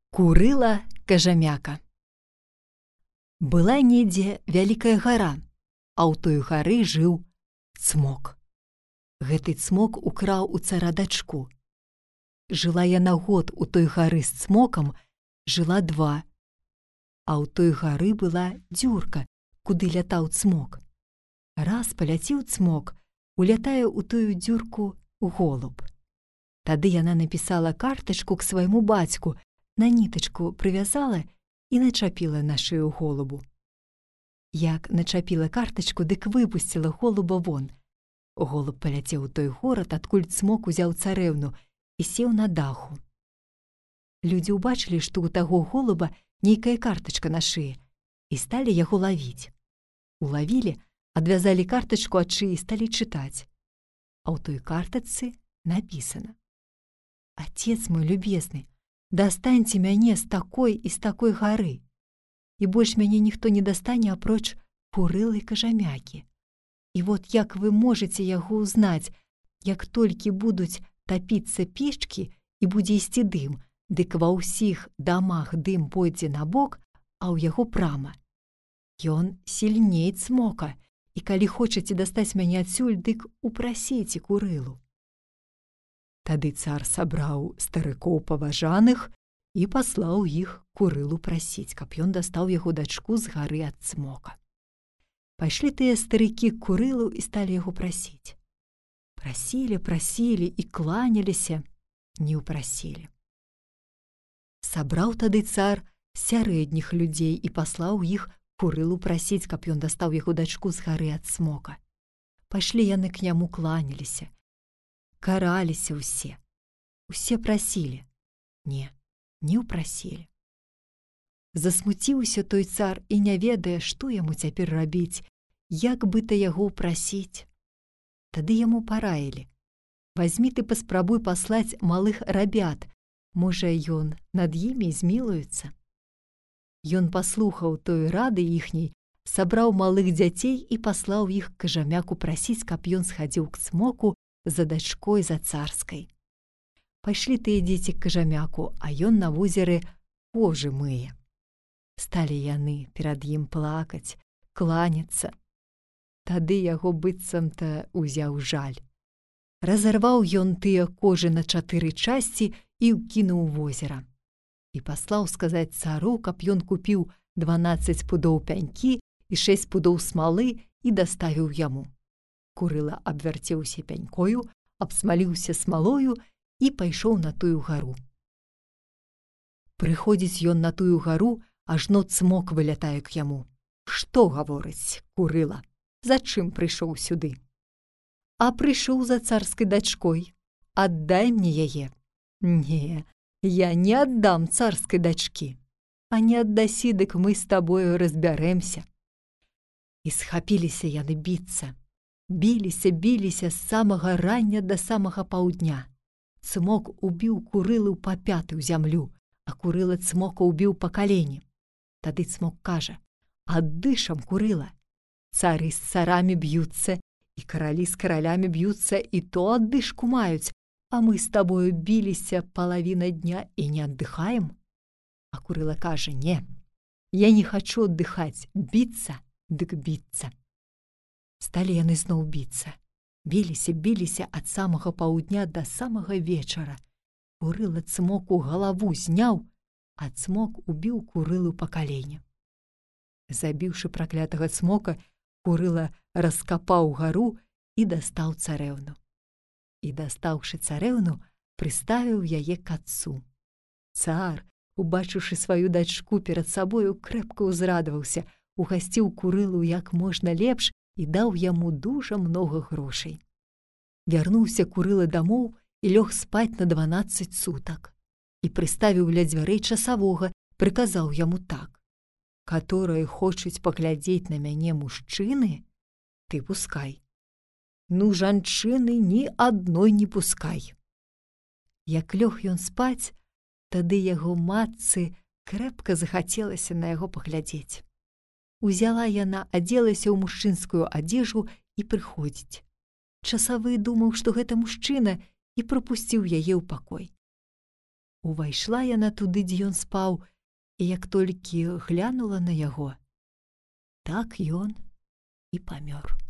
Курыла кажамяка. Была недзе вялікая гара, а ў той гары жыў цмок. Гэты цмок украў у цара дачку. Жыла яна год у той гары з цмокам, жыла 2. А ў той гары была дзюрка, куды лятаў цмок. Раз паляціў цмок, улятае ў тую дзюрку голуб. Тады яна напісала картачку к свайму бацьку, на нітачку прывязала і начапіла на шыю голубу. Як начапіла картачку, дык выпусціла голуба вон. Голуб паляцеў у той горад, адкуль цмок узяў царэўну, і сеў на даху. Людзі ўбачылі, што ў таго голуба нейкая картачка на шыі, і сталі яго лавіць. Улавілі, адвязалі картачку ад шыі і сталі чытаць. А ў той картачцы напісана: «Отец мой любезны, дастаньце мяне з такой і з такой гары, і больш мяне ніхто не дастане апроч Курылы кажамякі. І вот як вы можаце яго ўзнаць, як толькі будуць тапіцца печкі і будзе ісці дым, дык ва ўсіх дамах дым пойдзе на бок, а ў яго прама. Ён сільней цмока, і калі хочаце дастаць мяне адсюль, дык упрасіце Курылу». Тады цар сабраў старыкоў паважаных і паслаў іх Курылу прасіць, каб ён дастаў яго дачку з гары ад цмока. Пайшлі тыя старыкі к Курылу і сталі яго прасіць. Прасілі і кланяліся, не ўпрасілі. Сабраў тады цар сярэдніх людзей і паслаў іх Курылу прасіць, каб ён дастаў яго дачку з гары ад цмока. Пайшлі яны к няму, кланяліся. Караліся ўсе. Усе прасілі. Не ўпрасілі. Засмуціўся той цар і не ведае, што яму цяпер рабіць, як бы то яго ўпрасіць. Тады яму параілі: «Вазьмі ты паспрабуй паслаць малых рабят, можа, ён над імі змілуецца». Ён паслухаў той рады іхняй, сабраў малых дзяцей і паслаў іх к кажамяку прасіць, каб ён схадзіў к цмоку за дачкой за царскай. Пайшлі тыя дзеці к кажамяку, а ён на возеры кожы мые. Сталі яны перад ім плакаць, кланяцца. Тады яго быццам-то узяў жаль. Разарваў ён тыя кожы на 4 часці і ўкінуў у возера. І паслаў сказаць цару, каб ён купіў 12 пудоў пянькі і 6 пудоў смалы і даставіў яму. Курыла абвярцеўся пянькою, абсмаліўся смалою і пайшоў на тую гару. Прыходзіць ён на тую гару, ажно цмок вылятае к яму. «Што, — гаворыць Курыла, — за чым прыйшоў сюды?» «А прыйшоў за царскай дачкой. Аддай мне яе». «Не, я не аддам царскай дачкі. А не аддасі, дык мы з табою разбярэмся». І схапіліся яны біцца. Біліся з самага рання да самага паўдня. Цмок убіў Курылу па пяты ў зямлю, а Курыла цмока убіў па калені. Тады цмок кажа: «Аддышам, Курыла. Цары з царамі б'юцца, і каралі з каралямі б'юцца, і то аддышку маюць, а мы з табою біліся палавіна дня і не аддыхаем». А Курыла кажа: «Не, я не хачу аддыхаць, біцца, дык біцца». Сталі яны зноў біцца. Біліся ад самага паўдня да самага вечара. Курыла цмоку галаву зняў, а цмок убіў Курылу па калені. Забіўшы праклятага цмока, Курыла раскапаў гару і дастаў царэўну. І, дастаўшы царэўну, прыставіў яе к ацу. Цар, убачыўшы сваю дачку перад сабою, крэпка ўзрадаваўся, угасціў Курылу як можна лепш і даў яму дужа многа грошай. Вярнуўся Курыла дамоў і лёг спаць на 12 сутак. І прыставіў ля дзвярэй часавога, прыказаў яму так: «Каторыя хочуць паглядзець на мяне мужчыны, ты пускай. Ну, жанчыны ні адной не пускай». Як лёг ён спаць, тады яго матцы крэпка захацелася на яго паглядзець. Узяла яна, адзелася ў мужчынскую адзежу і прыходзіць. Часавы думаў, што гэта мужчына, і прапусціў яе ў пакой. Увайшла яна туды, дзе ён спаў, і як толькі глянула на яго, так ён і памёр.